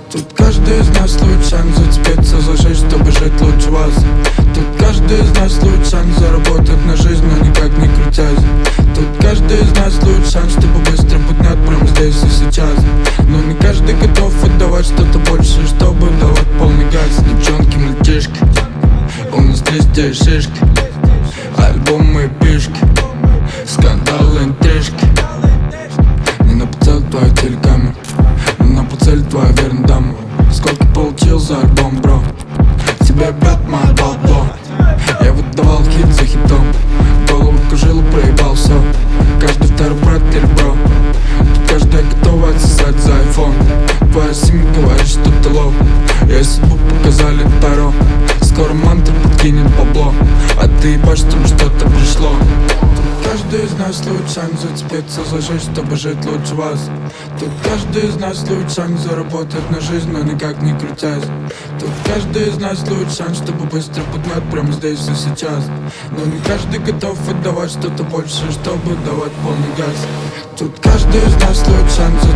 Тут каждый из нас ловит шанс зацепиться за жизнь, чтобы жить лучше вас. Тут каждый из нас ловит шанс заработать на жизнь, но никак не крутясь. Тут каждый из нас ловит шанс, чтобы быстро поднять прямо здесь и сейчас. Но не каждый готов отдавать что-то больше, чтобы давать полный газ. Девчонки, мальчишки, у нас здесь шишки, альбомы и пишки, скандалы, интрижки. Не на поцелуй твою телекамеру, не на поцелуй твою верную даму. Сколько получил за альбом, бро? Тебе бьет моя бабло. Я выдавал хит за хитом, голову кружил и проебал все. Каждый второй брат или бро, тут каждая готова отсосать за айфон. Твоя семья говорит, что ты лох. Я судьбу показали Таро, скоро мантра подкинет бабло, а ты ебашь, чтобы что-то пришло. Каждый из нас ловит шанс зацепиться за жизнь, чтобы жить лучше вас. Тут каждый из нас ловит шанс заработать на жизнь, но никак не крутясь. Тут каждый из нас ловит шанс, чтобы быстро поднять прямо здесь и сейчас. Но не каждый готов отдавать что-то больше, чтобы давать полный газ. Тут каждый из нас ловит шанс